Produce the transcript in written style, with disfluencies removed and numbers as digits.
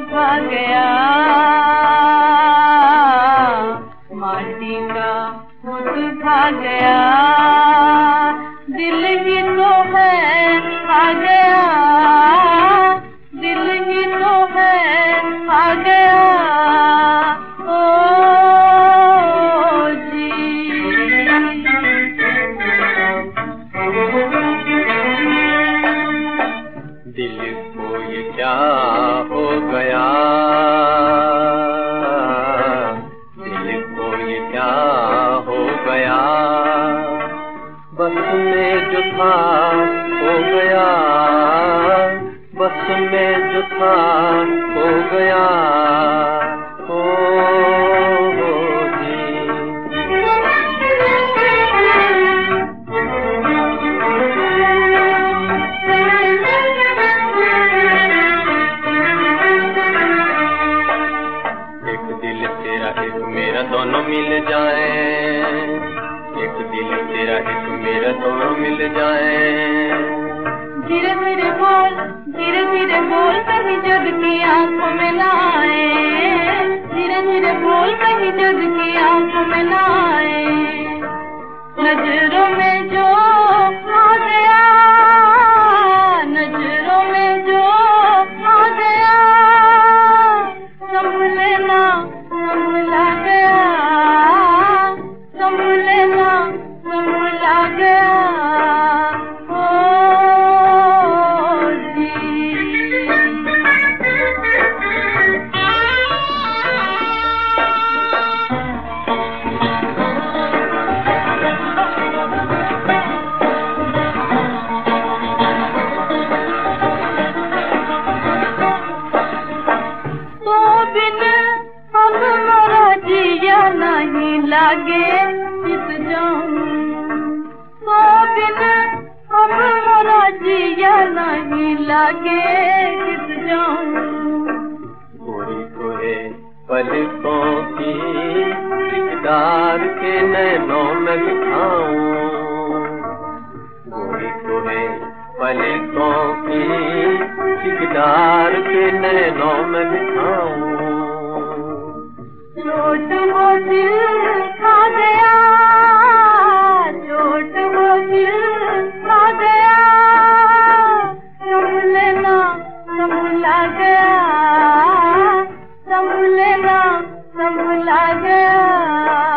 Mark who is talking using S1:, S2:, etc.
S1: खा गया, माटी का खुद खा गया, दिल ही तो है खा गया, दिल ही तो है खा गया। ओ जी
S2: दिल को ये क्या हो गया, दिल को ये क्या हो गया, बस में जो था हो गया, बस में जो था हो गया। ओ जी एक दिल तेरा एक मेरा दोनों मिल जाए, एक दिल तेरा एक मेरा दोनों मिल जाए।
S1: धीरे धीरे बोल, धीरे धीरे बोल, कहीं जग की आंखों में ना आए, धीरे धीरे बोल, कहीं जग की आंखों में ना आए। नजरों में जो आ गया, नजरों में जो आ गया, संभलेना संभला गया, संभलेना संभला गया। नहीं लागे किस जाऊं, तो बिन अब मोरा जिया नहीं लागे किस जाऊं।
S2: गोरी तोहे पलकों की दिकदार के नैनों में बिठाऊं, गोरी तोहे पलकों की दिकदार के नैनों में बिठाऊं।
S1: चोट वो दिल खा गया, चोट वो दिल खा गया, संभलेना संभला गया, संभलेना संभला गया।